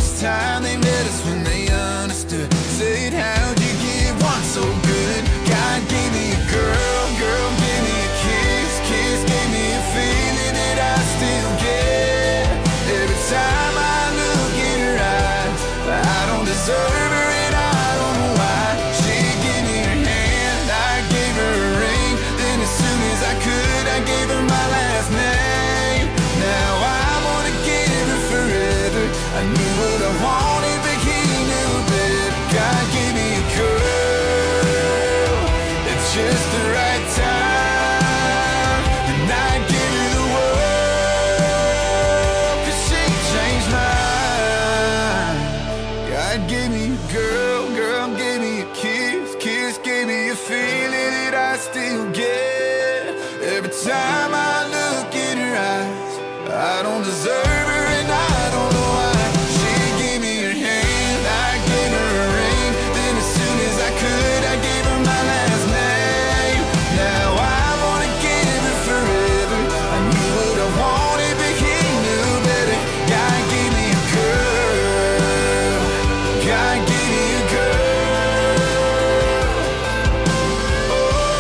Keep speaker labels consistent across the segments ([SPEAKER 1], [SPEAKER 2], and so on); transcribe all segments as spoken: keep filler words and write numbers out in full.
[SPEAKER 1] first time they met us when they understood. Said, how'd you get one so good? God gave me a girl, girl gave me a kiss, kiss gave me a feeling that I still get. Every time I look in her eyes, I don't deserve her and I don't know why. She gave me her hand, I gave her a ring, then as soon as I could I gave her my last name. Now I wanna give her forever. I knew what I wanted but he knew better. God gave me a girl at just the right time, and I gave her the world, cause she changed mine. God gave me a girl, girl gave me a kiss, kiss gave me a feeling that I still get. Every time I look in her eyes, I don't deserve her and I don't know why. She gave me her hand, I gave her a ring, then as soon as I could I gave her my last name. Now I wanna give her forever. I knew what I wanted but he knew better. God gave me a girl, God gave me a girl. Oh,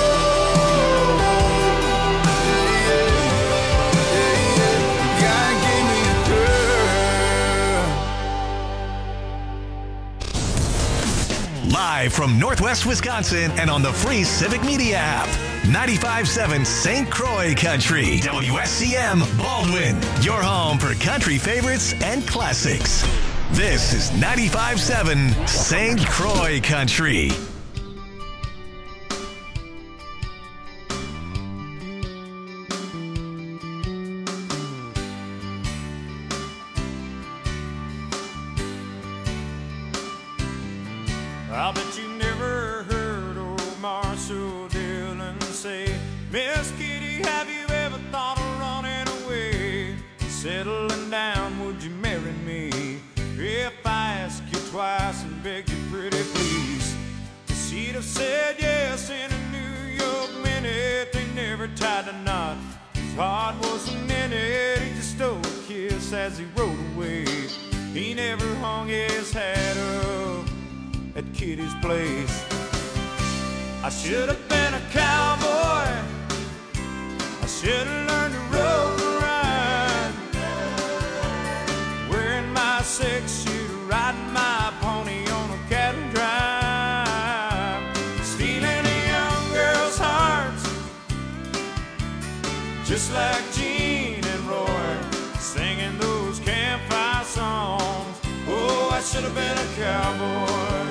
[SPEAKER 1] yeah, yeah, yeah. God gave me a girl.
[SPEAKER 2] Live from Northwest Wisconsin and on the free Civic Media app. ninety-five point seven Saint Croix Country. W S C M Baldwin. Your home for country favorites and classics. This is ninety-five point seven Saint Croix Country.
[SPEAKER 3] I bet you never heard old Marshall Dillon say, Miss Kitty, have you ever thought of running away? Settling down, would you marry me? If I ask you twice and beg you pretty please, she'd have said yes in a New York minute. They never tied a knot, his heart wasn't in it. He just stole a kiss as he rode away. He never hung his hat up at Kitty's place. I should have been a cowboy, I should have learned to rope and ride, wearing my six-shooter, riding my pony on a cattle drive, stealing a young girl's hearts, just like Gene and Roy, singing those campfire songs. Oh, I should have been a cowboy.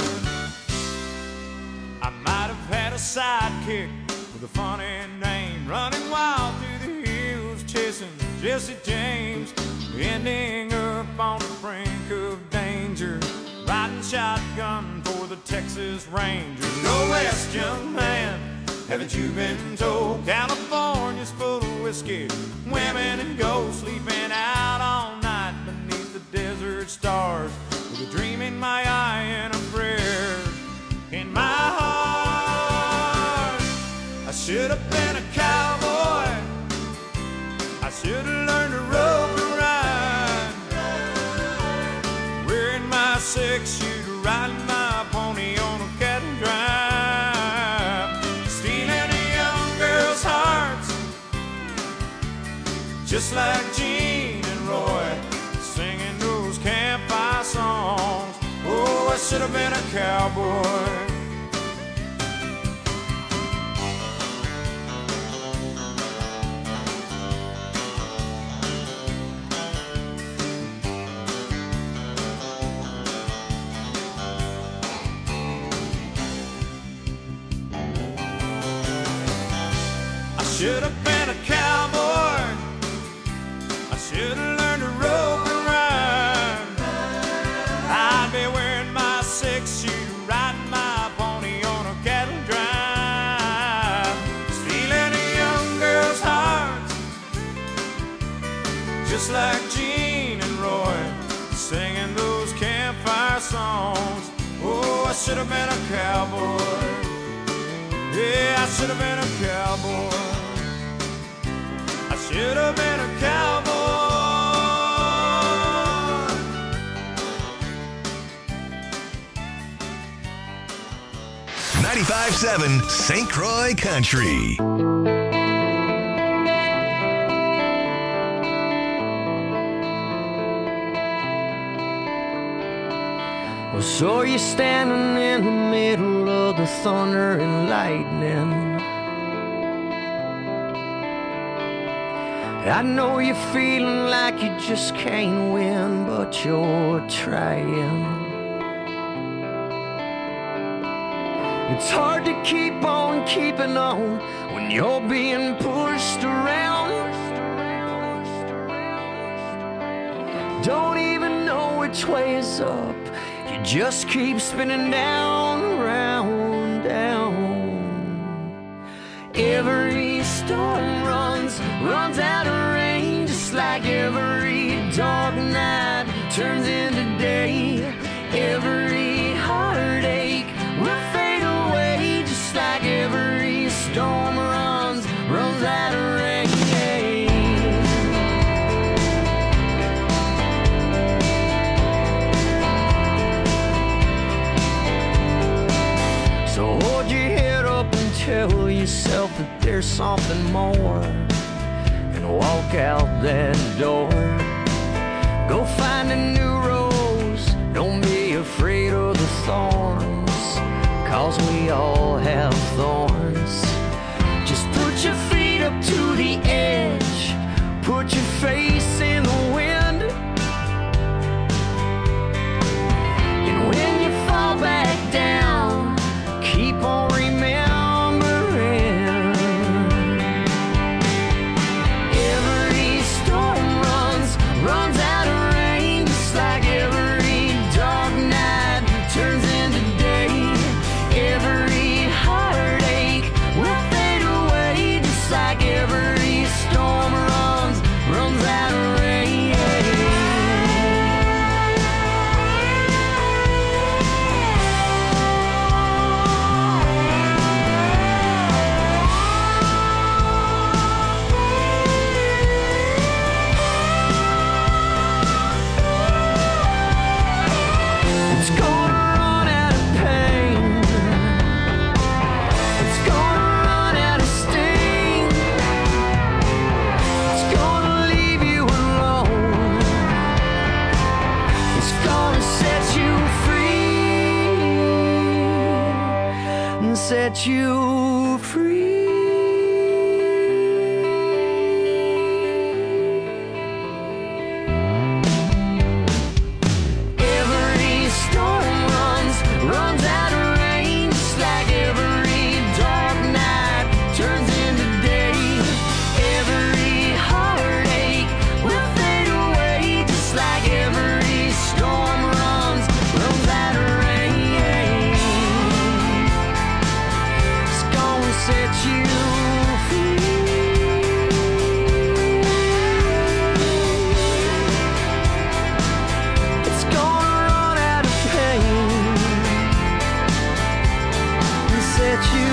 [SPEAKER 3] I might have had a sidekick with a funny name, running wild through the hills, chasing Jesse James, ending up on the brink of danger, riding shotgun for the Texas Rangers. Go west, young man, haven't you been told? California's full of whiskey, women and gold, sleeping out all night beneath the desert stars, with a dream in my eye and a prayer in my heart. I should have been a cowboy, I should have learned to rope and ride, wearing my six-shooter, riding my pony on a cattle drive, stealing a young girl's hearts, just like Gene and Roy, singing those campfire songs. Oh, I should have been a cowboy. I should have been a cowboy, I should have learned to rope and ride, I'd be wearing my six-shooter, riding my pony on a cattle drive, stealing a young girl's heart, just like Gene and Roy, singing those campfire songs. Oh, I should have been a cowboy. Yeah, I should have been a cowboy. I should have been a cowboy.
[SPEAKER 2] ninety-five point seven Saint Croix Country.
[SPEAKER 4] Well, so you're standing in the middle of the thunder and lightning. I know you're feeling like you just can't win, but you're trying. It's hard to keep on keeping on when you're being pushed around. Don't even know which way is up. You just keep spinning down, round, down. Every storm runs, runs out of rain, just like every dark night turns into day. Every heartache will fade away, just like every storm runs, runs out of rain. So hold your head up and tell yourself that there's something more, and walk out that door. Go find a new rose, don't be afraid of the thorns, cause we all have thorns. Just put your feet up to the edge, put your face in the wind, and when you fall back down, keep on remembering. Every storm runs, runs out of rain, just like every dark night turns into day. Every heartache will fade away, just like every storm runs, runs out of rain. It's gonna run out of pain. It's gonna run out of sting. It's gonna leave you alone. It's gonna set you free and set you free. Every storm runs, runs out of rain, just like every dark night turns into day. Every heartache will fade away, just like every storm runs, runs out of rain. It's gonna set you free. It's gonna run out of pain and set you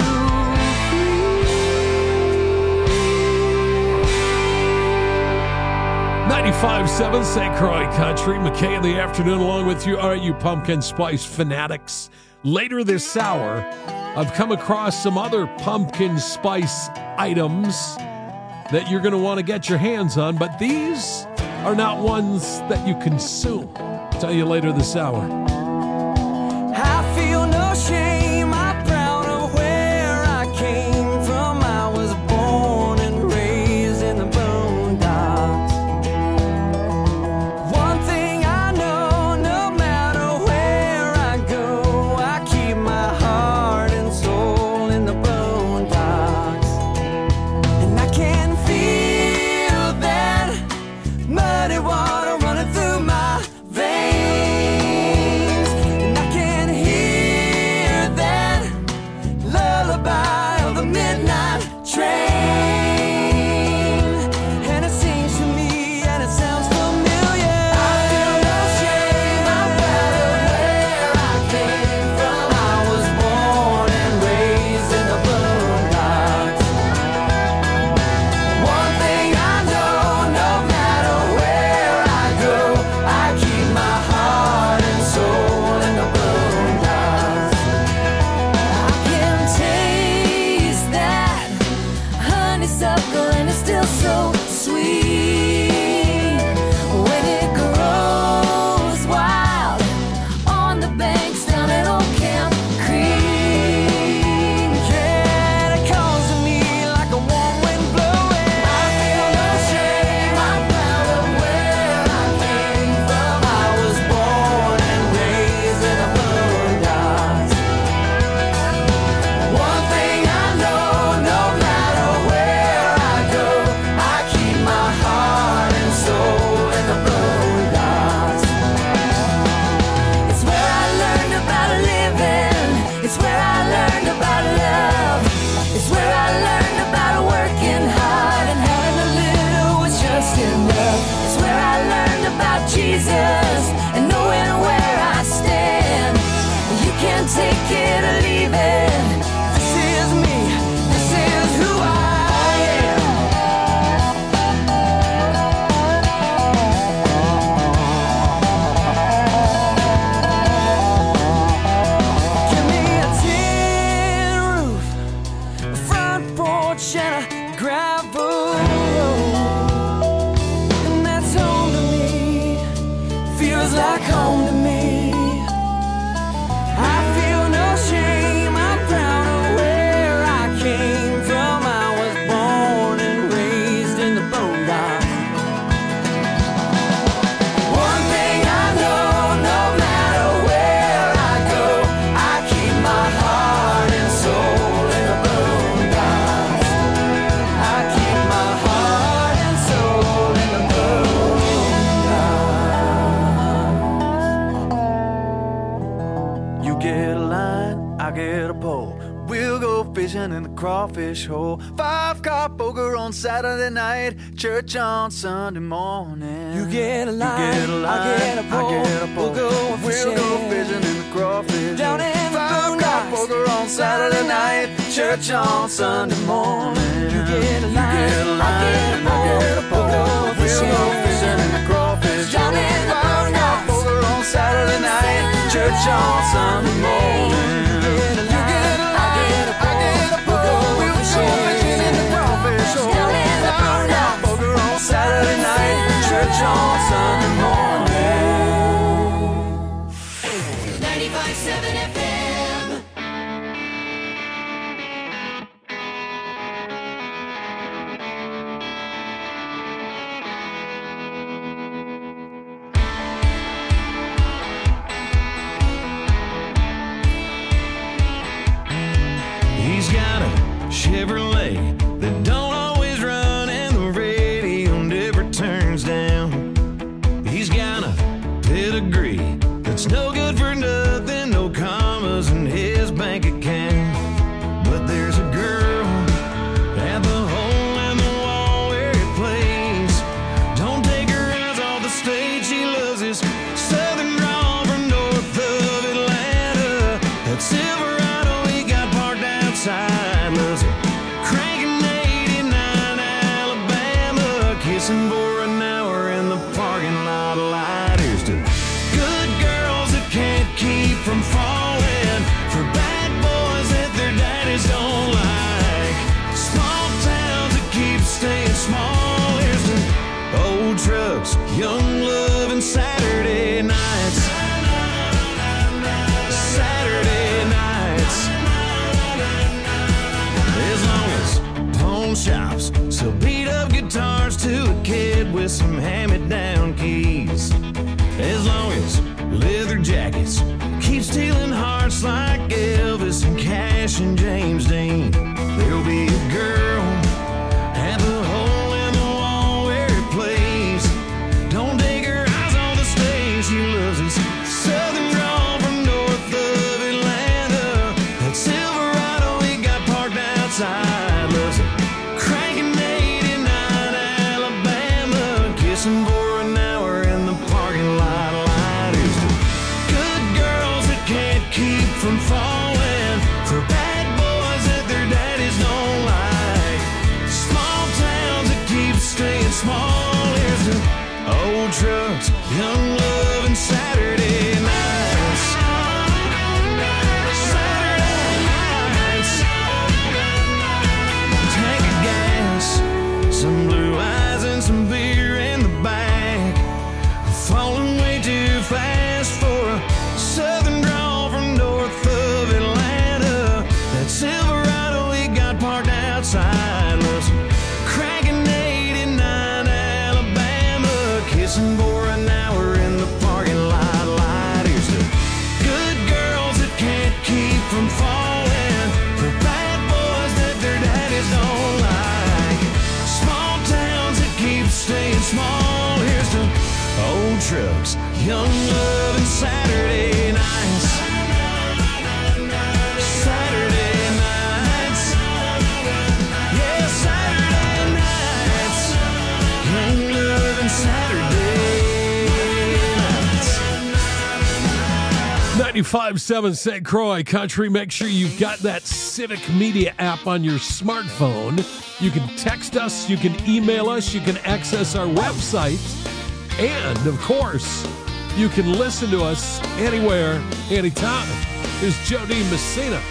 [SPEAKER 5] ninety-five point seven Saint Croix Country. McKay in the afternoon along with you. All right, you pumpkin spice fanatics. Later this hour, I've come across some other pumpkin spice items that you're going to want to get your hands on, but these are not ones that you consume. I'll tell you later this hour.
[SPEAKER 4] I feel no shame, I'm proud of where I came from. I was born and raised in the boondocks. One thing I know, no matter where I go, I keep my heart and soul in the boondocks. And I can feel that muddy water running through my veins.
[SPEAKER 1] I get a pole. We'll go fishing in the crawfish hole. Five car poker on Saturday night, church on Sunday morning.
[SPEAKER 4] You get a line,
[SPEAKER 1] you get a line,
[SPEAKER 4] I get a pole.
[SPEAKER 1] I get a pole.
[SPEAKER 4] We'll go
[SPEAKER 1] We'll go fishing in the crawfish
[SPEAKER 4] down
[SPEAKER 1] hole.
[SPEAKER 4] in the
[SPEAKER 1] Five car poker on Saturday night, church on Sunday morning.
[SPEAKER 4] You get a line,
[SPEAKER 1] you get a line, I get a pole. We'll go fishing in the crawfish
[SPEAKER 4] down in the
[SPEAKER 1] Five car poker on Saturday night, church on Sunday morning. Saturday night, church on Sunday morning.
[SPEAKER 6] ninety-five point seven F M.
[SPEAKER 3] He's got a Chevrolet that don't always run, and the radio never turns down. He's got a pedigree that's no good for nothing, no commas in his bank account. But there's a girl at the hole in the wall where he plays. Don't take her eyes off the stage, she loves his southern drawl from north of Atlanta. That Silverado he got parked outside, loves it cranking eighty-nine Alabama, kissing for an hour in the parking lot light. Here's to good girls that can't keep from falling for bad boys that their daddies don't like, small towns that keep staying small. Here's to old trucks, young love, and Saturday nights. Saturday nights. As long as pawn shops sell beat up guitars to a kid with some hand-me-down keys, as long as leather jackets keep stealing hearts like Elvis and Cash and James Dean, there'll be a girl at the hole in the wall where he plays. Don't take her eyes on the stage, she loves his southern drawl from north of Atlanta. That Silverado he got parked outside, loves it cranking eighty-nine Alabama, kissing for an hour in the parking lot light. Here's to good girls that can't keep from falling for bad boys that their daddies don't like, small towns that keep staying small. Here's to old trucks, young love, and Saturday nights. Saturday nights. Tank of gas, some blue eyes and some beer in the back, falling way too fast for a southern drawl from north of Atlanta. That Silverado he got parked outside, loves cranking eighty-nine Alabama, kissing for an hour in the parking lot light. Here's to good girls that can't keep from falling for bad boys that their daddies don't like, small towns that keep staying small. Here's to old trucks, young love, and Saturday nights. Saturday nights. Yeah, Saturday nights. Young love and Saturday nights.
[SPEAKER 5] ninety-five point seven Saint Croix Country. Make sure you've got that Civic Media app on your smartphone. You can text us, you can email us, you can access our website, and of course, you can listen to us anywhere, anytime. Here's Jody Messina.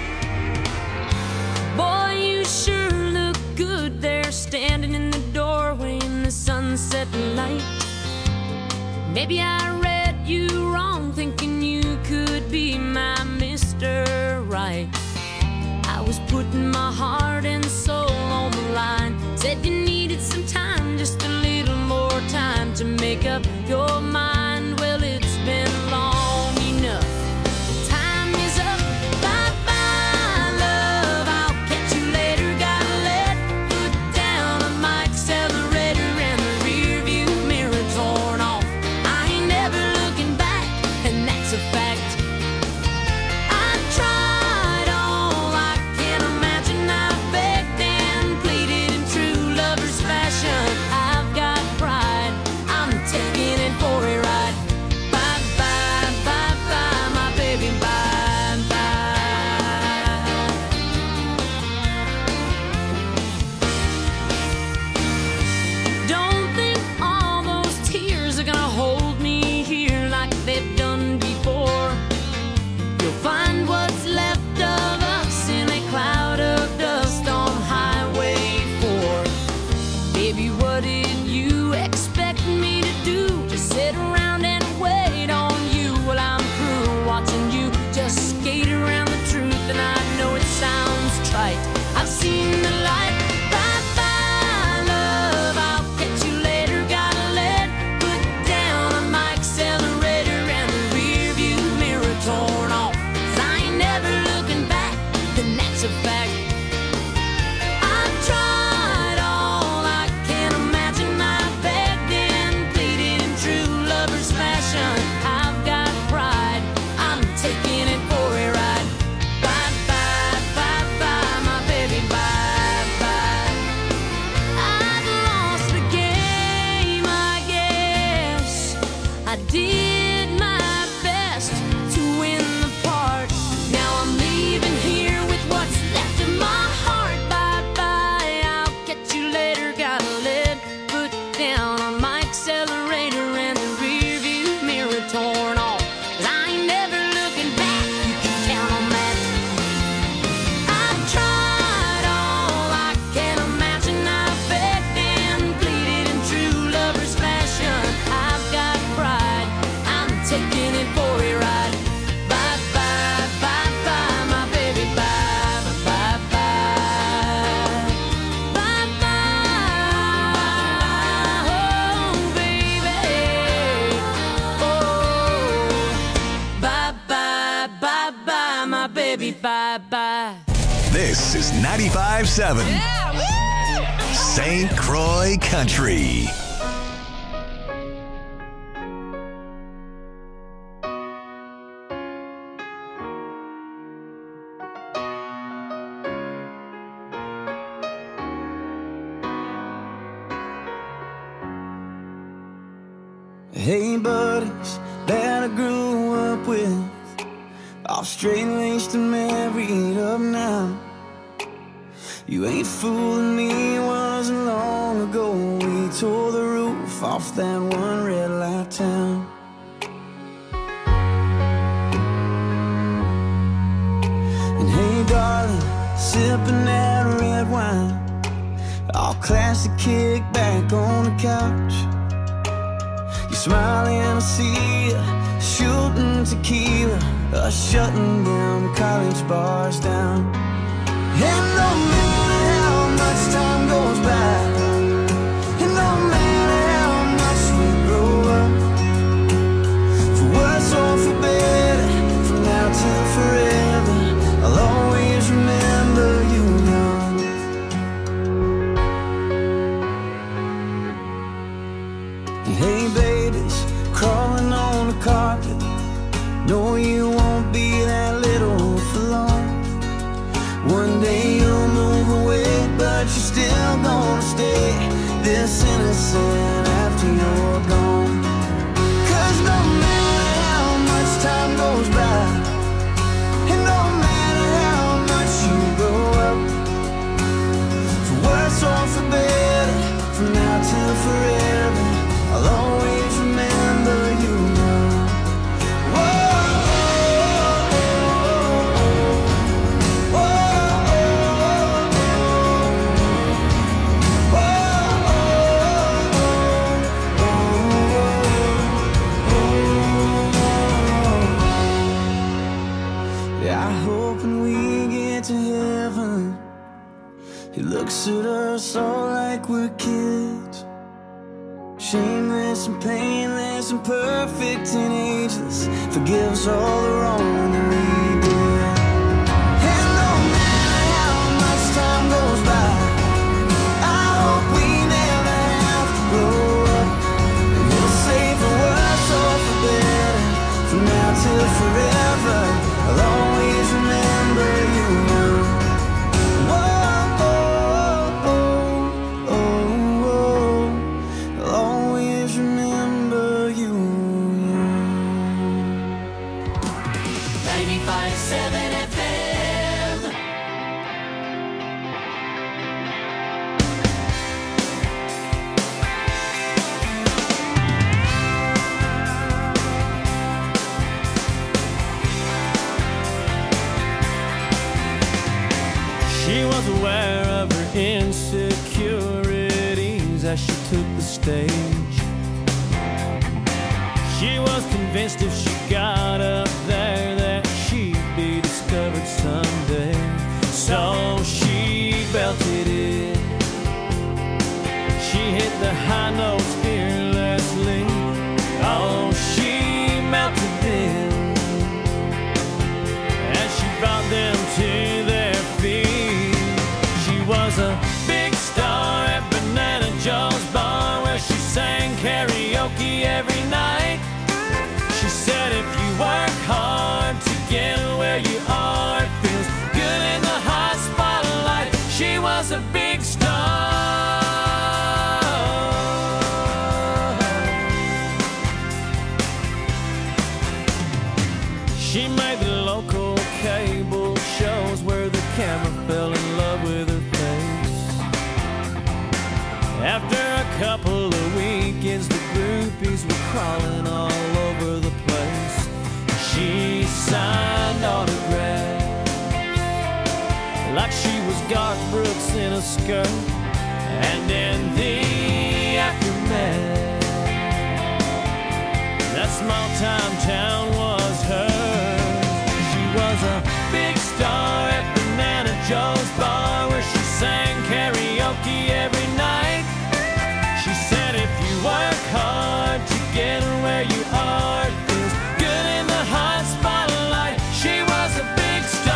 [SPEAKER 7] Boy, you sure look good there, standing in the doorway in the sunset light. Maybe I read you wrong, thinking you could be my Mister Right. I was putting my heart and soul on the line. Said you needed some time, just a little more time to make up your mind. Well, it's been long enough. Time is up. Bye-bye, love. I'll catch you later. Gotta let foot down on my accelerator, and the rear view mirror torn off. I ain't never looking back, and that's a fact. I tried baby, bye-bye.
[SPEAKER 2] This is ninety-five point seven
[SPEAKER 7] Yeah,
[SPEAKER 2] Saint Croix Country.
[SPEAKER 8] Hey buddies that I grew up with, all straight-laced and married up now. You ain't fooling me, it wasn't long ago we tore the roof off that one red light town. And hey darling, sipping that red wine, all classic kick back on the couch. Smiling, I see you shooting tequila, uh, shutting them college bars down. And no matter how much time goes by, and no matter how much we grow up, for worse or for better, from now till forever, I'll always remember you young. Hey babies, crawling on the carpet, no you won't be that little for long. One day you'll move away, but you're still gonna stay this innocent after you're gone. Cause no matter how much time goes by, and no matter how much you grow up, for worse or for better, from now till forever, I'll always remember you now. Whoa, whoa, whoa, whoa. Yeah, I hope when we get to heaven, He looks at us all like we're kids. Shameless and painless and perfect and ageless, forgives all the wrong that we did. And no matter how much time goes by, I hope we never have to grow up. And we'll say for worse or for better, from now till forever, I'll always remember you young. Whoa, oh, oh, oh, oh. I'll always remember you young.
[SPEAKER 6] ninety-five point seven F M.
[SPEAKER 3] She was aware of her insecurities as she took the stage. She was convinced if she got up there that she'd be discovered someday. So she belted it. She hit the high notes fearlessly. Oh, she melted them as she brought them to their feet. She was a big star at Banana Joe's bar, where she sang karaoke every night. She said if you work hard to get where you are, it feels good in the hot spotlight. She was a big star. She made the local cable shows where the camera fell in love with her face. After a couple of weekends, the groupies were crawling all over the place. She signed autographs like she was Garth Brooks in a skirt. And in the aftermath, that small time town was hers. She was a big star at Banana Joe's bar, where she sang karaoke every night. She said if you work hard to get where you are, it feels good in the hot spotlight. She was a big star.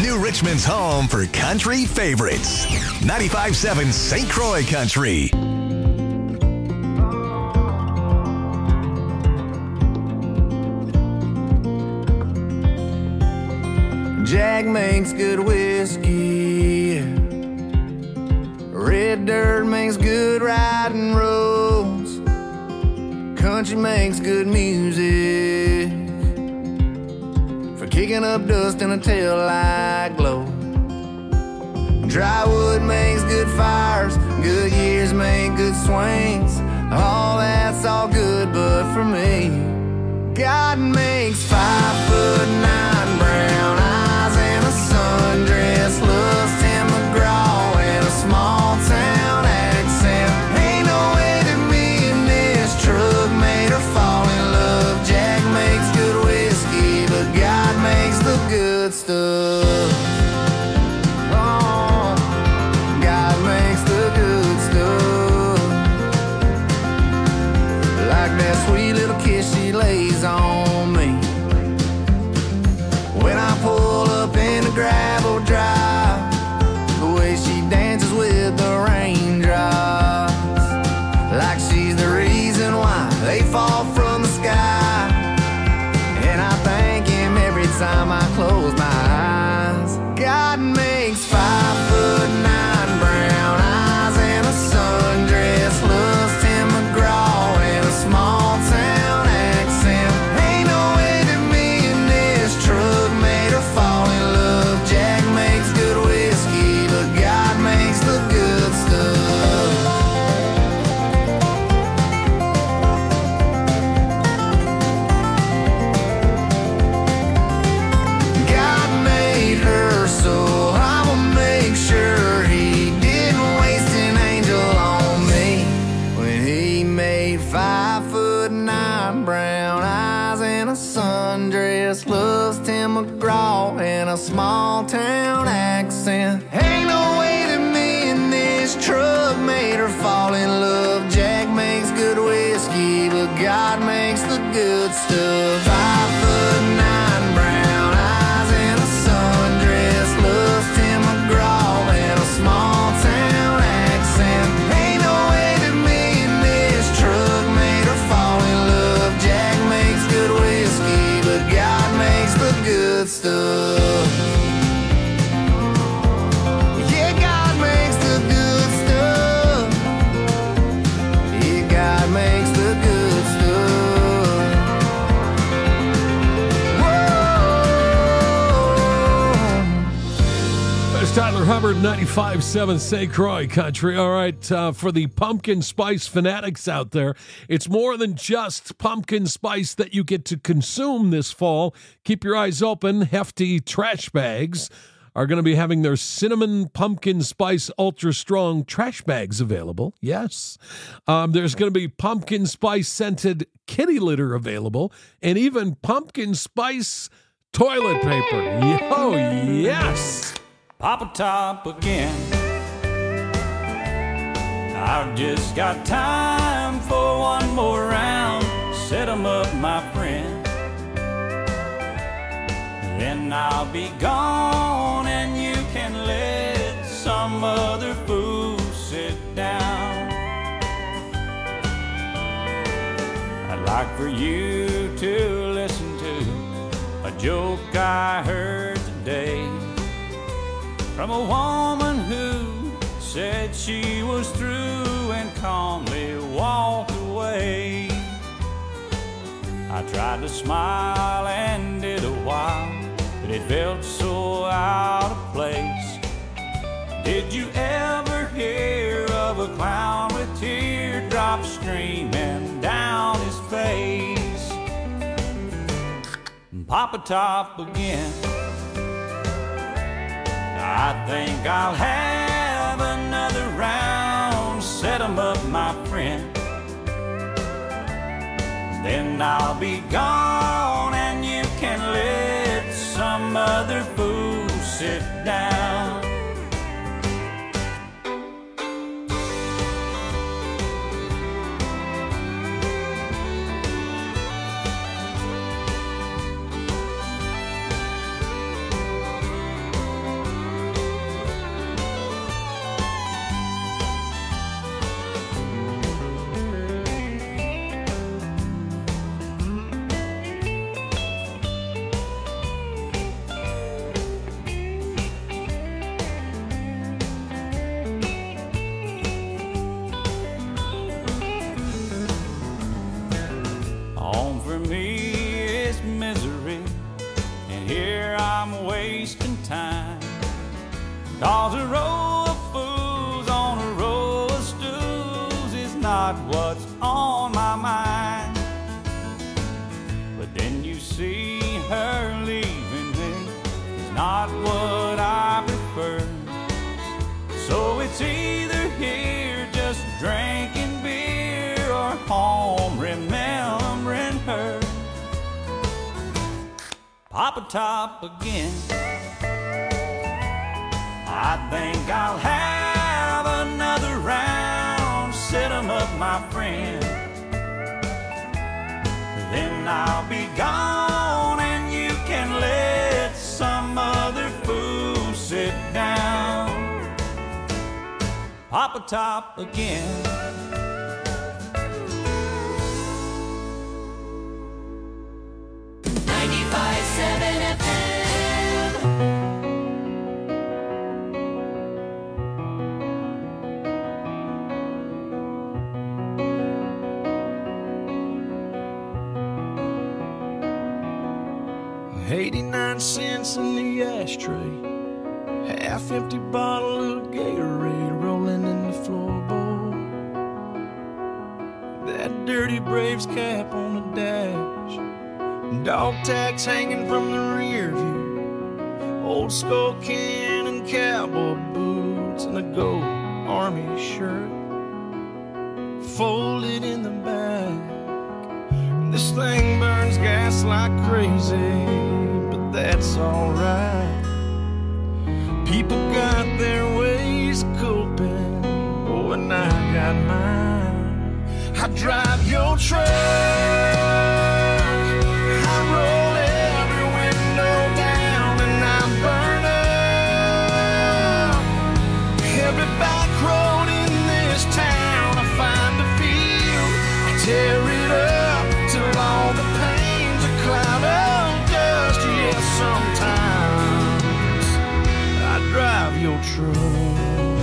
[SPEAKER 2] New Richmond's home for country favorites. ninety-five point seven Saint Croix Country.
[SPEAKER 1] Jack makes good whiskey. Red dirt makes good riding roads. Country makes good music for kicking up dust in a taillight glow. Dry wood makes good fires. Good years make good swings. All that's all good, but for me, God makes five foot nine brown eyes and a sundress, loves Tim McGraw and a small town accent. Ain't no way that me and this truck made her fall in love. Jack makes good whiskey, but God makes the good stuff. Oh, God makes the good stuff. Like that sweet little kiss she lays on me when I pull up in the gravel drive, the way she dances with the raindrops, like she's the reason why they fall from the sky. And I thank him every time I close my eyes. God makes five foot nine brown eyes and a sundress, loves Tim McGraw and a small town accent. Ain't no way that me and this truck made her fall in love. Jack makes good whiskey, but God makes the good stuff. God made her, so I'ma make sure he didn't waste an angel on me when he made five foot nine brown eyes and a sundress, loves Tim McGraw and a small town accent. Ain't no way that me and this truck made her fall in love. Jack makes good whiskey, but God makes the good stuff. Five foot nine brown eyes and a sundress, loves Tim McGraw and a small town accent. Ain't no way that me and this truck made her fall in love. Jack makes good whiskey, but God makes the good stuff. Yeah, God makes the good stuff. Yeah, God makes the good stuff. Whoa.
[SPEAKER 5] There's Tyler Hubbard, ninety-five point seven Saint Croix Country. All right, uh, for the pumpkin spice fanatics out there, it's more than just pumpkin spice that you get to consume this fall. Keep your eyes open. Hefty trash bags are going to be having their cinnamon pumpkin spice ultra strong trash bags available. Yes. Um, there's going to be pumpkin spice scented kitty litter available, and even pumpkin spice toilet paper. Oh, yes.
[SPEAKER 3] Papa Top again. I've just got time for one more round. Set 'em up, my friend. Then I'll be gone and you can let some other fool sit down. I'd like for you to listen to a joke I heard today from a woman who said she was through and calmly walked away. I tried to smile and did a while, but it felt so out of place. Did you ever hear of a clown with teardrops streaming down his face? Papa Top again. I think I'll have another round. Set 'em up, my friend. Then I'll be gone and you can let some other fool sit down. 'Cause a row of fools on a row of stools is not what's on my mind. But then you see her leaving me is not what I prefer. So it's either here just drinking beer or home remembering her. Pop a top again. I think I'll have another round. Set 'em up, my friend. Then I'll be gone and you can let some other fool sit down. Pop a top again.
[SPEAKER 6] ninety-five seven F M.
[SPEAKER 8] eighty-nine cents in the ashtray, half empty bottle of Gatorade rolling in the floorboard. That dirty Braves cap on the dash, dog tags hanging from the rear view, old skull can and cowboy boots, and a gold army shirt folded in the back. This thing burns gas like crazy, but that's alright. People got their ways of coping, oh, and I got mine. I drive your truck, I roll every window down, and I burn up every back road in this town. I find a field, I tear it up till all the pain's a cloud of dust. Yes, sometimes I drive your truck.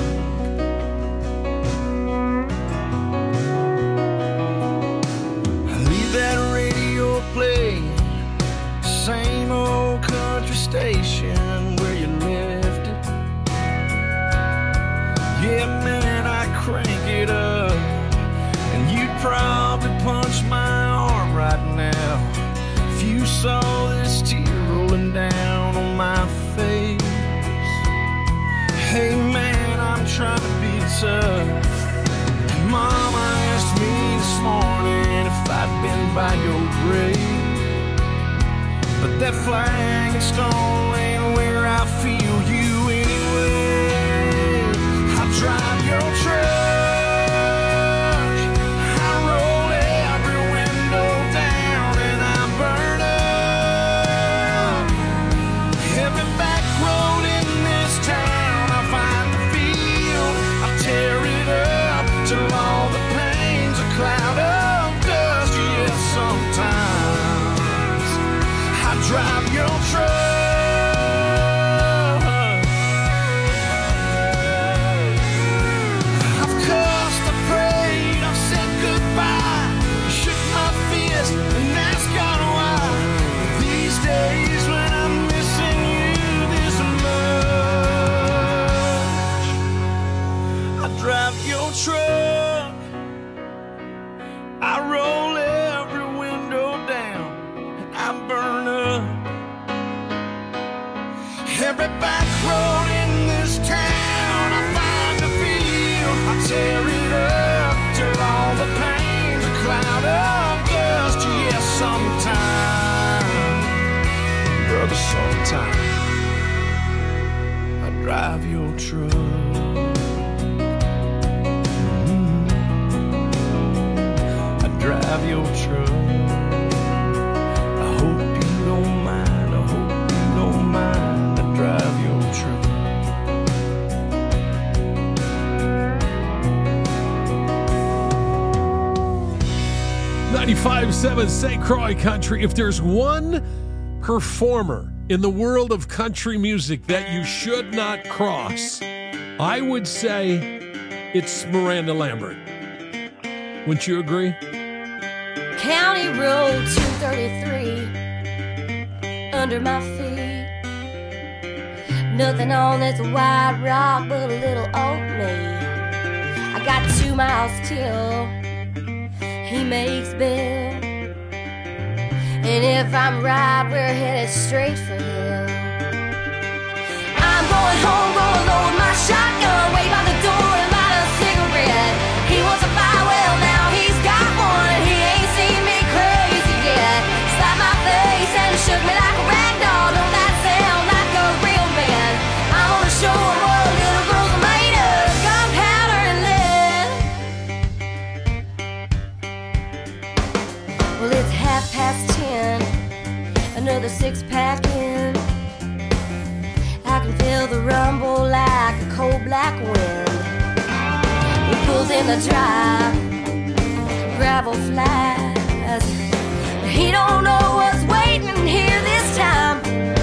[SPEAKER 8] I leave that radio playing, same old country station where you left it. Yeah, man, I crank it up, and you'd probably punch my arm right now if you saw this tear rolling down on my face. Hey man, I'm trying to be tough. Mama asked me this morning if I'd been by your grave, but that flag and stone ain't where I feel you anyway. I drive your truck, drive your truck. I've cussed, I prayed, I've said goodbye, shook my fist and asked God why. These days when I'm missing you this much, I drive your truck, I roll every window down, and I burn up every back road in this town. I find a field, I tear it up till all the pain's a cloud of dust. Yes, sometime, brother, sometime I drive your truck. Mm-hmm. I drive your truck. I hope you don't mind, I hope you don't mind. Drive your truck.
[SPEAKER 5] ninety-five seven Saint Croix Country. If there's one performer in the world of country music that you should not cross, I would say it's Miranda Lambert. Wouldn't you agree?
[SPEAKER 7] County Road two thirty-three under my feet.
[SPEAKER 9] Nothing on this white rock but a little old me. I got two miles till he makes bail. And if I'm right, we're headed straight for hell. I'm going home, gonna load my shotgun, wait by the door and light a cigarette. He wants a fire, well now he's got one, and he ain't seen me crazy yet. Slapped my face and shook me like a rag doll. Don't that sound like a real man? I'm gonna show him what little girls are made of, gunpowder and lead. Well, it's half past ten, another six pack in. I can feel the rumble like a cold black wind. He pulls in the drive, gravel flies. He don't know what's waiting here this time.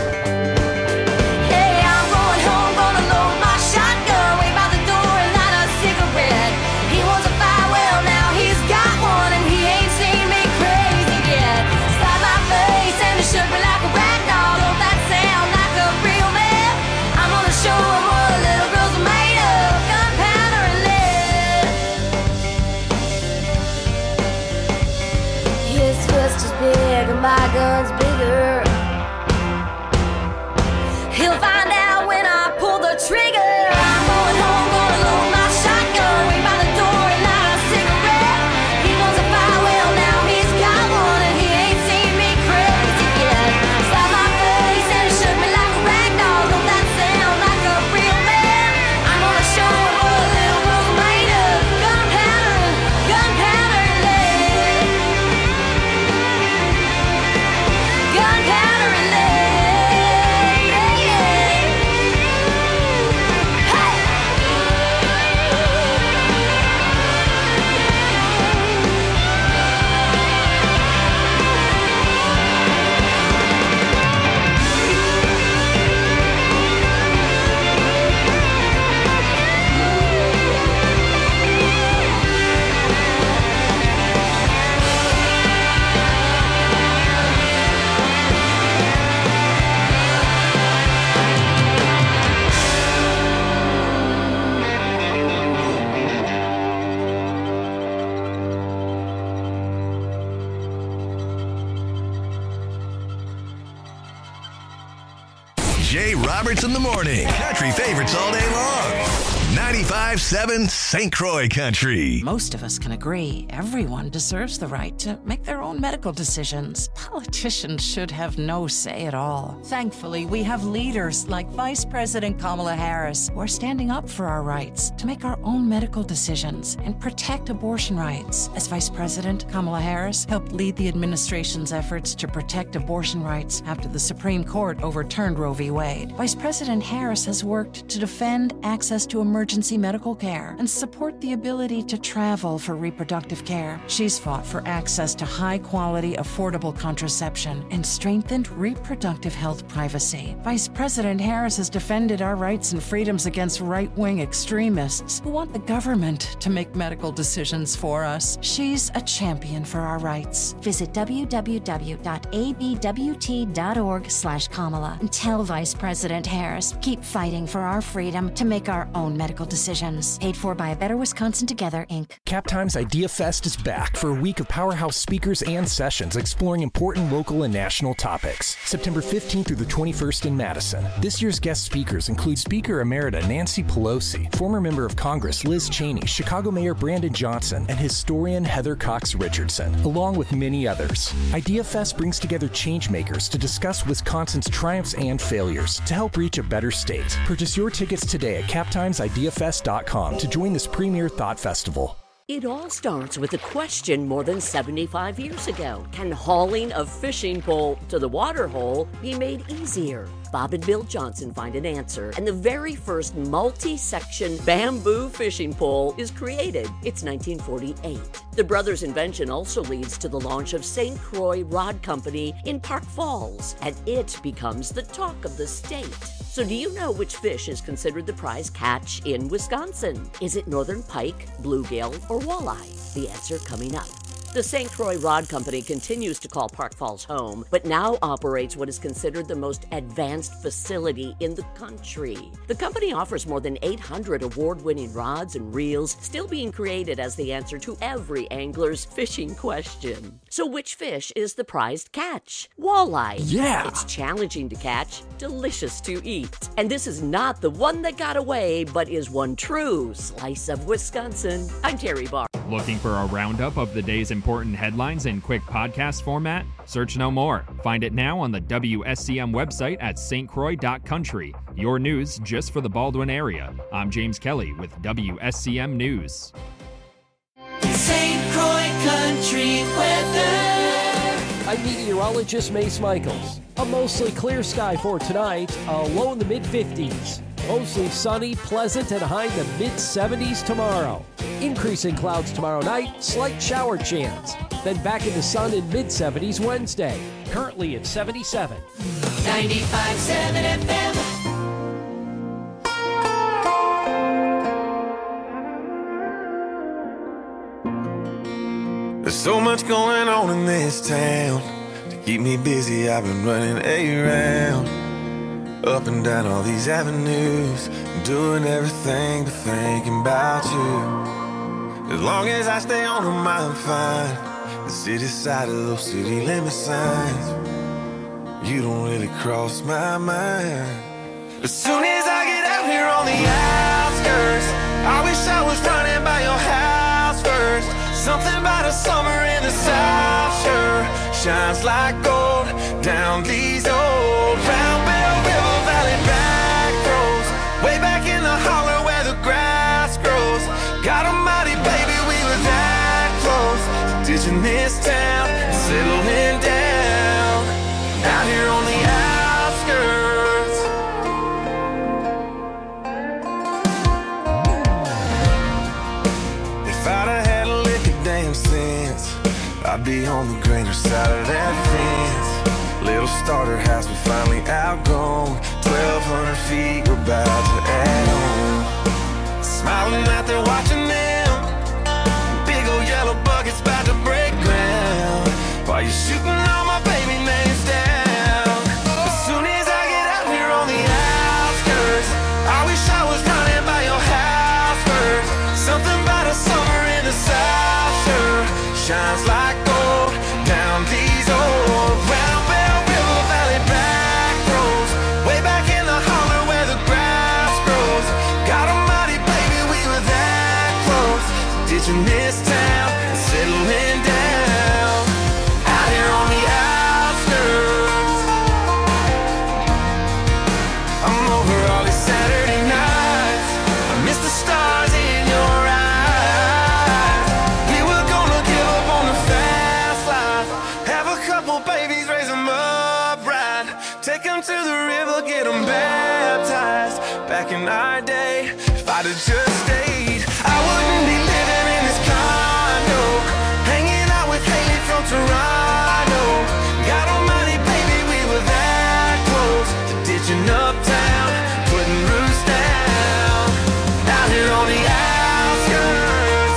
[SPEAKER 9] Hey, I'm going home, gonna load my shotgun, wait by the door and light a cigarette. He wants a fire, well now he's got one, and he ain't seen me crazy yet. Slapped my face and he shook me like a rag doll. Don't that sound like a real man? I'm gonna show him what little girls are made of, gunpowder and lead. His fist is big and my gun's bigger. He'll find out when I pull the trigger. I'm going home, gonna load my shotgun, wait by the door and light a cigarette. He wants a fire, well now he's got one, and he ain't seen me crazy yet. Slapped my face and he shook me like a rag doll. Don't that sound like a real man? I'm gonna show him what little girls are made of, gunpowder, gunpowder and lead. Gunpowder and lead, yeah, yeah. Hey!
[SPEAKER 2] Jay Roberts in the morning. Country favorites all day long. ninety-five seven Saint Croix Country.
[SPEAKER 10] Most of us can agree everyone deserves the right to make their own medical decisions. Politicians should have no say at all. Thankfully, we have leaders like Vice President Kamala Harris who are standing up for our rights to make our own medical decisions and protect abortion rights. As Vice President, Kamala Harris helped lead the administration's efforts to protect abortion rights after the Supreme Court overturned Roe v. Wade. Vice President Harris has worked to defend access to emergency medical care and support the ability to travel for reproductive care. She's fought for access to high-quality, affordable contraception and strengthened reproductive health privacy. Vice President Harris has defended our rights and freedoms against right-wing extremists who want the government to make medical decisions for us. She's a champion for our rights.
[SPEAKER 11] Visit w w w dot a b w t dot org slash Kamala and tell Vice President Harris, keep fighting for our freedom to make our own medical decisions. Paid for by A Better Wisconsin Together, Incorporated.
[SPEAKER 12] Captime's Idea Fest is back for a week of powerhouse speakers and sessions exploring important local and national topics. September fifteenth through the twenty-first in Madison. This year's guest speakers include Speaker Emerita Nancy Pelosi, former member of Congress Liz Cheney, Chicago Mayor Brandon Johnson, and historian Heather Cox Richardson, along with many others. Idea Fest brings together changemakers to discuss Wisconsin's triumphs and failures to help reach a better state. Purchase your tickets today at cap times idea fest dot com to join this premier thought festival.
[SPEAKER 13] It all starts with a question more than seventy-five years ago. Can hauling a fishing pole to the water hole be made easier? Bob and Bill Johnson find an answer, and the very first multi-section bamboo fishing pole is created. It's nineteen forty-eight. The brothers' invention also leads to the launch of Saint Croix Rod Company in Park Falls, and it becomes the talk of the state. So do you know which fish is considered the prize catch in Wisconsin? Is it northern pike, bluegill, or walleye? The answer coming up. The Saint Croix Rod Company continues to call Park Falls home, but now operates what is considered the most advanced facility in the country. The company offers more than eight hundred award-winning rods and reels, still being created as the answer to every angler's fishing question. So which fish is the prized catch? Walleye.
[SPEAKER 5] Yeah.
[SPEAKER 13] It's challenging to catch, delicious to eat. And this is not the one that got away, but is one true slice of Wisconsin. I'm Terry Barr.
[SPEAKER 14] Looking for a roundup of the day's important headlines in quick podcast format? Search no more. Find it now on the W S C M website at s t croix dot country. Your news just for the Baldwin area. I'm James Kelly with W S C M News.
[SPEAKER 6] Saint Croix Country weather.
[SPEAKER 15] I'm meteorologist Mace Michaels. A mostly clear sky for tonight, a low in the mid fifties. Mostly sunny, pleasant, and high in the mid seventies tomorrow. Increasing clouds tomorrow night, slight shower chance. Then back in the sun in mid seventies Wednesday. Currently at seventy-seven.
[SPEAKER 6] ninety-five point seven F M.
[SPEAKER 1] There's so much going on in this town. To keep me busy, I've been running around, up and down all these avenues, doing everything but thinking about you. As long as I stay on them, I'm fine. The city side of those city limit signs, you don't really cross my mind. As soon as I get out here on the outskirts, I wish I was running by your house first. Something about a summer in the South sure shines like gold down these old Round Bell River Valley back roads, way back in the holler where the grass grows. God almighty, baby, we were that close to ditching this town, settling down out here on the outskirts. If I'd have had a lick of damn sense, I'd be on the greener side of that fence. Little starter house we finally outgrown, twelve hundred feet we're about to add on. Smiling out there watching them, big old yellow buckets about to break ground, while you're shooting all my baby names down. As soon as I get out here on the outskirts, I wish I was running by your house first. Something about a summer in the South sure shines like gold down these old Round Bell River Valley back roads, way back in the holler where the grass grows. God almighty, baby, we were that close to ditching this town and settling down out here on the outskirts. I'm over all these Saturday nights, I miss the stars in your eyes. We were gonna give up on the fast life, have a couple babies, raise them up right, take them to the river, get them baptized. Back in our day, if I'd have just stayed, I wouldn't be living in this condo, hanging out with Haley from Toronto. God almighty, baby, we were that close to ditching uptown, putting roots down out here on the outskirts.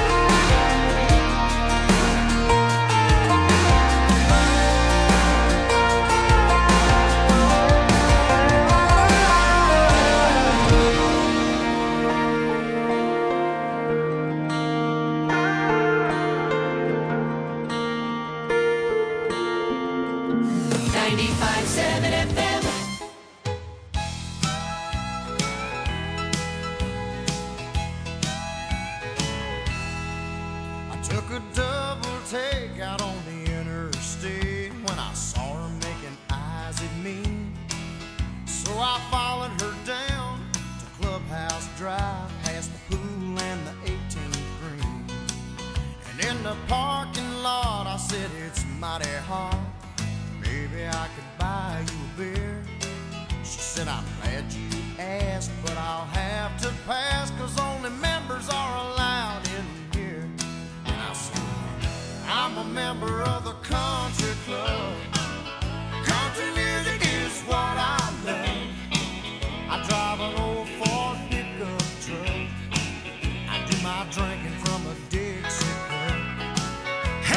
[SPEAKER 6] ninety-five point seven F M.
[SPEAKER 3] I took a double take out on the interstate when I saw her making eyes at me. So I followed her down to Clubhouse Drive, past the pool and the eighteenth green. And in the parking lot I said, it's mighty hard, maybe I could buy you a beer. She said, I'm glad you asked, but I'll have to pass, 'cause only members are allowed in here. And I said, I'm a member of the country club. Country music is what I love. I drive an old Ford pickup truck. I do my drinking from a Dixie cup.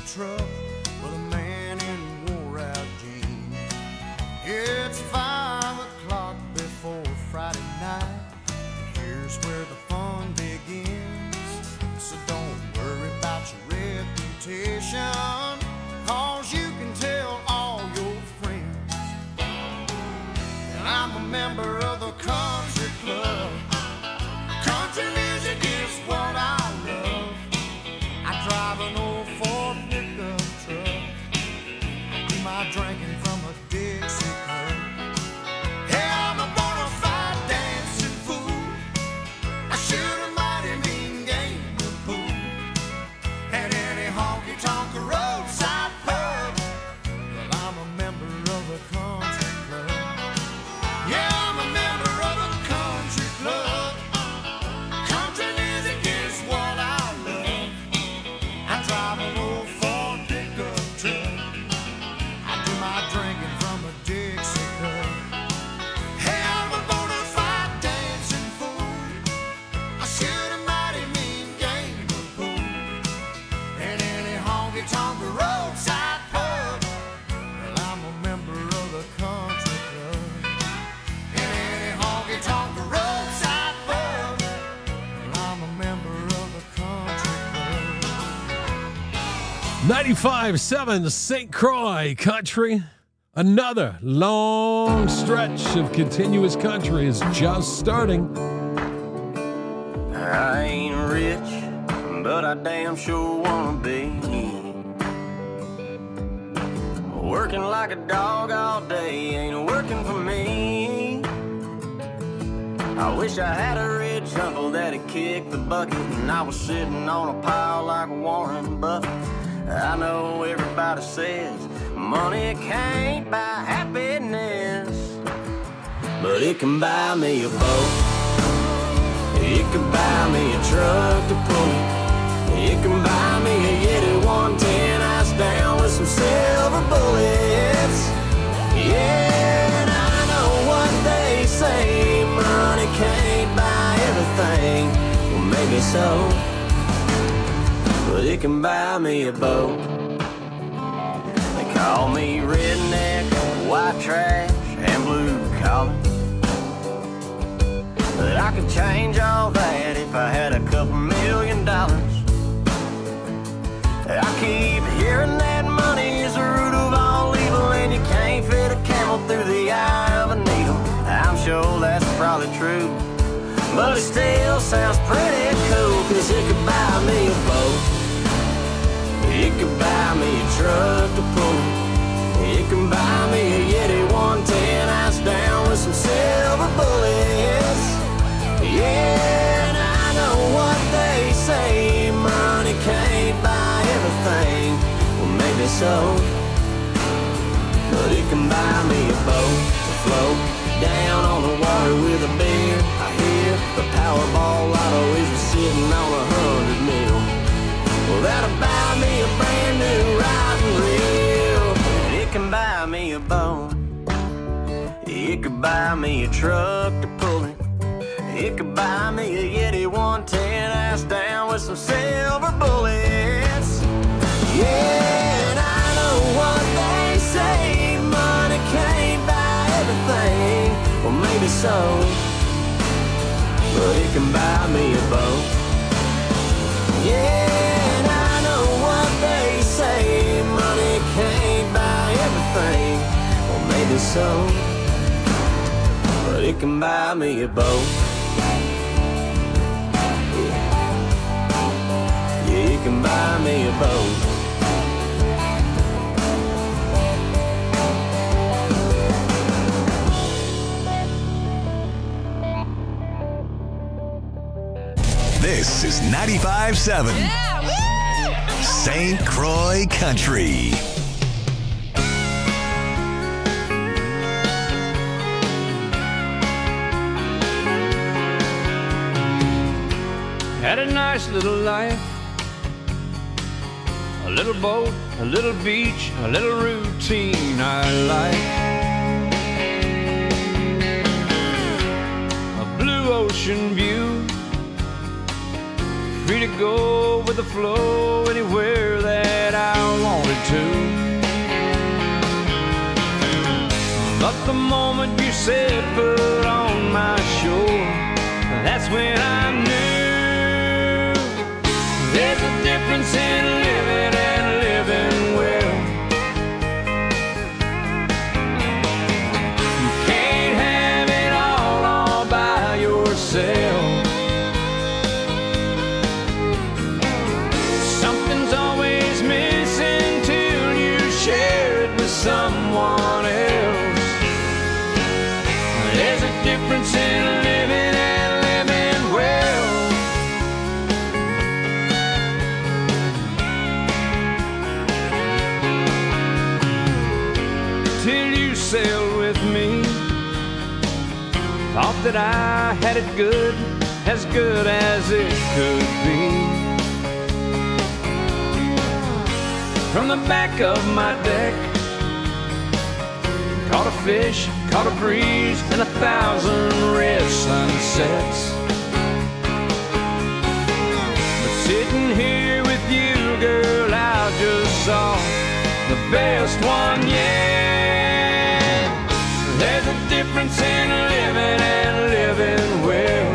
[SPEAKER 3] truck with a man in wore-out jeans. It's five o'clock before Friday night, and here's where the fun begins. So don't worry about your reputation, 'cause you can tell all your friends. And I'm a member of the country club. Country music is what I love. I drive an old Ford pickup truck. I do my drinking from a Dixie cup. Hey, I'm a bona fide dancing fool. I shoot a mighty mean game of pool at any honky-tonk roadside pub. Well, I'm a member of a country club. Yeah, I'm a member of a country club. Country music is what I love. I drive an old Ford pickup truck. I do my drinking from a Dixie cup. Hey, I'm a bona fide dancing fool. I shoot a mighty mean game of pool at any honky-tonk roadside pub. Well, I'm a member of the country club. At any honky-tonk roadside pub. Well, I'm a member of the country club.
[SPEAKER 5] ninety-five point seven Saint Croix Country. Another long stretch of continuous country is just starting.
[SPEAKER 8] I ain't rich, but I damn sure wanna be. Working like a dog all day ain't working for me. I wish I had a rich uncle that'd kick the bucket and I was sitting on a pile like Warren Buffett. I know everybody says money can't buy happiness, but it can buy me a boat. It can buy me a truck to pull it. It can buy me a Yeti one ten ice down with some silver bullets. Yeah, and I know what they say, money can't buy everything. Well, maybe so, but it can buy me a boat. They call me redneck, white trash, and blue collar, but I could change all that if I had a couple million dollars. I keep hearing that money is the root of all evil, and you can't fit a camel through the eye of a needle. I'm sure that's probably true, but it still sounds pretty cool, 'cause it could buy me a boat. It could buy me a truck to pull. It can buy me a Yeti one ten ice down with some silver bullets. Yeah, and I know what they say, money can't buy everything. Well, maybe so, but it can buy me a boat to float down on the water with a beer. I hear the Powerball lotto is sitting on a hundred mil. Well, that'll buy me a brand new riding reel. And it can buy me a boat. It could buy me a truck to pull it. It could buy me a Yeti one ten ass down with some silver bullets. Yeah, and I know what they say, money can't buy everything. Well, maybe so, but it can buy me a boat. Yeah, and I know what they say, money can't buy everything. Well, maybe so, but it can buy me a boat. Yeah, it can buy me a boat.
[SPEAKER 2] This is ninety-five point seven Saint Croix Country.
[SPEAKER 16] Had a nice little life, a little boat, a little beach, a little routine I like. A blue ocean view, free to go with the flow anywhere that I But the moment you said foot on my shore, that's when I knew there's a difference in living and living well. You can't have it all all by yourself. Something's always missing till you share it with someone else. There's a difference in living and living well. Till you sailed with me, thought that I had it good, as good as it could be. From the back of my deck, caught a fish, caught a breeze, and a thousand red sunsets. But sitting here with you, girl, I just saw the best one yet. There's a difference in living and living well.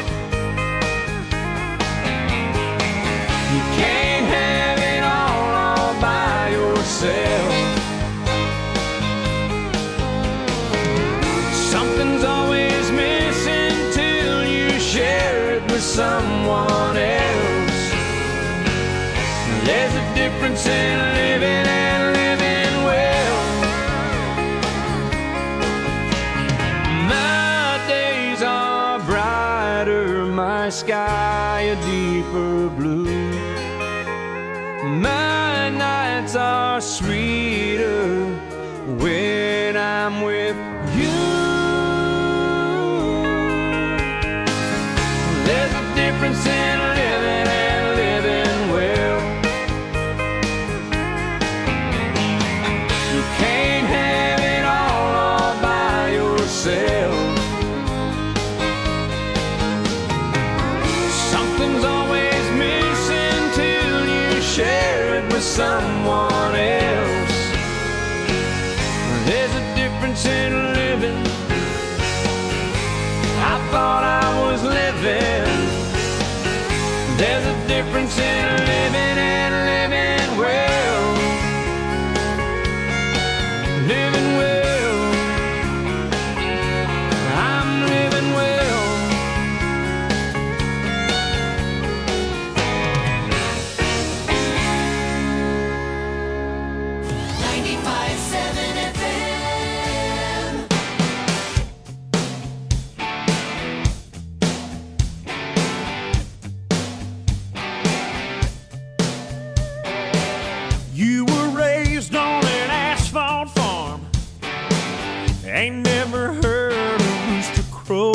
[SPEAKER 16] You can't have it all all by yourself. Something's always missing till you share it with someone else. There's a difference in living and living well. My days are brighter, my sky a deeper blue. My nights are sweeter when I'm with you. There's a difference in living and living well. You can't have it all all by yourself. Something's always missing till you share it with someone else. There's a difference in living. I thought I was living. There's a difference in living and living well. Living well. I'm living well.
[SPEAKER 6] ninety-five point seven F M.
[SPEAKER 3] You were raised on an asphalt farm, ain't never heard a rooster crow,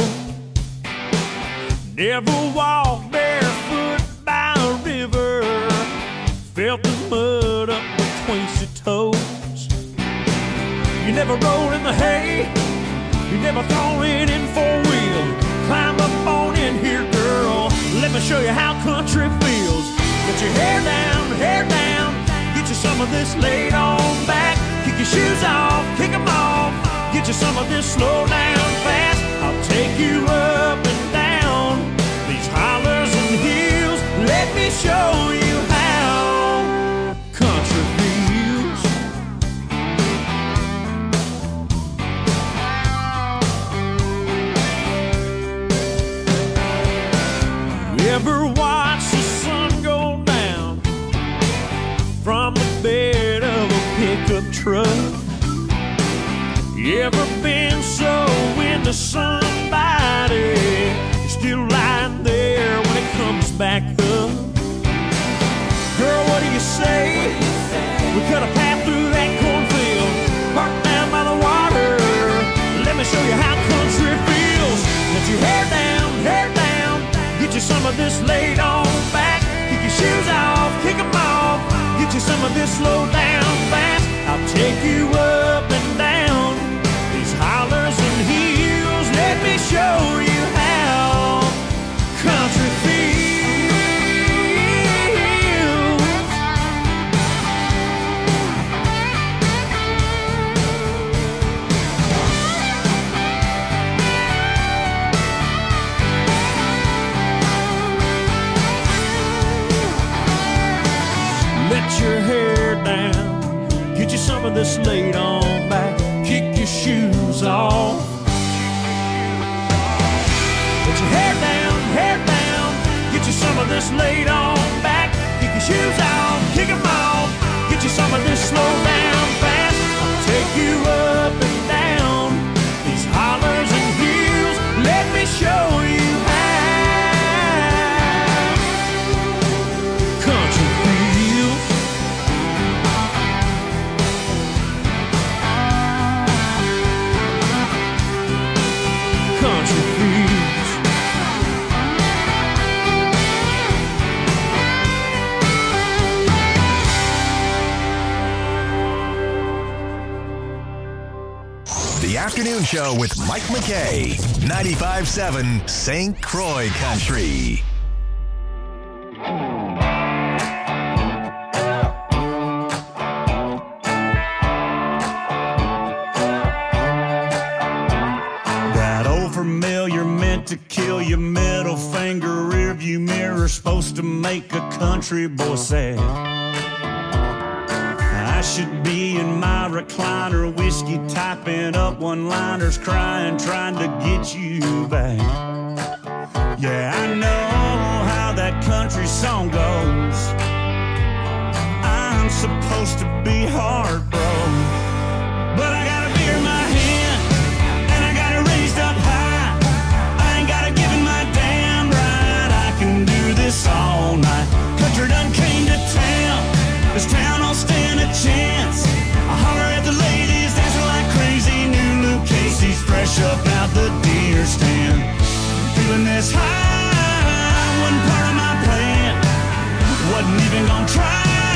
[SPEAKER 3] never walked barefoot by a river, felt the mud up between your toes. You never rolled in the hay, you never thrown it in four-wheel. Climb up on in here, girl, let me show you how country feels. Get your hair down, hair down, get you some of this laid on back. Kick your shoes off, kick them off, get you some of this slow down fast. I'll take you up and down these hollers and hills. Let me show you how country feels. You ever watch the sun go down from the bed of a pickup truck? You ever been so into somebody you're still lying there when it comes back up? Girl, what do you say? We cut a path through that cornfield, parked down by the water. Let me show you how country feels. Let your hair down, hair down, get you some of this laid on back. Kick your shoes off, kick them off, get you some of this slow down fast. I'll take you up and down these hollers and hills. Let me show you how country feels. of this laid on back. Kick your shoes off. Put your hair down, hair down. Get you some of this laid on back. Kick your shoes off, kick 'em off. Get you some of this slow down fast. I'll take you up and down these hollers and hills. Let me show you how country feels. Country feels.
[SPEAKER 2] The Afternoon Show with Mike McKay, ninety-five point seven Saint Croix Country.
[SPEAKER 3] That old familiar meant to kill your middle finger, rearview mirror, supposed to make a country boy sad. I should be in my recliner, whiskey typing up one-liners, crying, trying to get you back. Yeah, I know how that country song goes. I'm supposed to be heartbroken, but I got a beer in my hand, and I got it raised up high. I ain't got to give it my damn right. I can do this all night. Country done came to town. This town don't stand a chance. I holler at the ladies dancing like crazy. New Luke Casey's fresh up out the deer stand. Feeling this high wasn't part of my plan. Wasn't even gonna try.